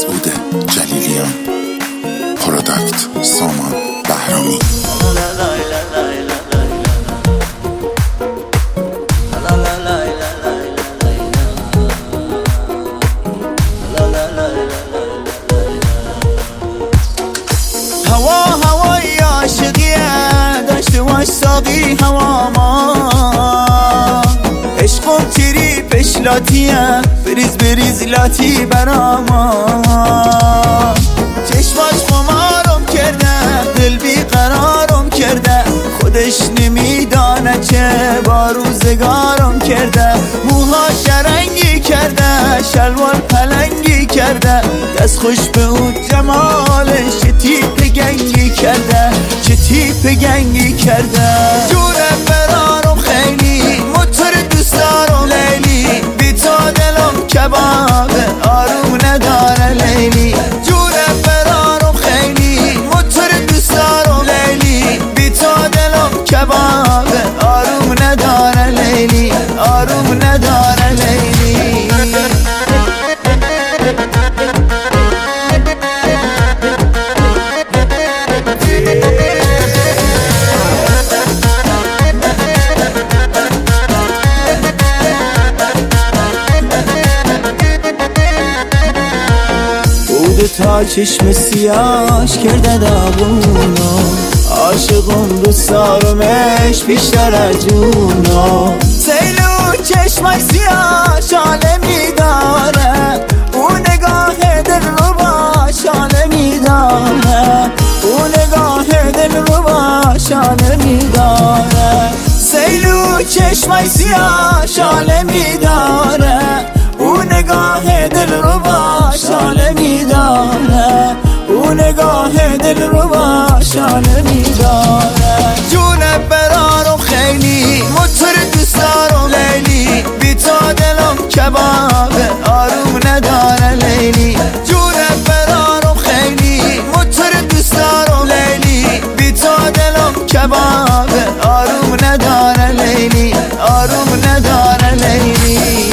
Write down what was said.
مسعود جلیلیان، پروداکت سامان بهرامی. هوای عاشقیه داشته باش ساقی هوا ما، عشقم تیری پشلاتیه بریز لاتی برا ما. چشماش خمارم کرده دل بیقرارم کرده، خودش نمیدانه چه با روزگارم کرده. موها شرنگی کرده شلوار پلنگی کرده، دست خوش به اون جمالش چه تیپ گنگی کرده، چه تیپ گنگی کرده. جونم برارم خیلی موتور دوست دارم لیلی، بی تو دلم کبابه آروم نداره لیلی. جونم برارم خیلی موتور دوست دارم لیلی، بی تو دلم کبابه آروم نداره لیلی، آروم نداره لیلی. تا چشم سیاش کرده داغونو، عاشقم دوست دارمش بیشتر از جونو. سیلو چشمش سیاش عالمی داره، اون نگاه دل رو باش عالمی داره، اون نگاه دل رو باش عالمی داره. سیلو چشمش سیاش عالمی داره، اون نگاه دل رو باش عالمی داره، اون نگاه دل رو باش عالمی داره. جونم برارم خیلی موتور دوست دارم لیلی، بی تو دلم کبابه آروم نداره لیلی. جونم برارم خیلی موتور دوست دارم لیلی، بی تو دلم کبابه آروم نداره لیلی، آروم نداره لیلی.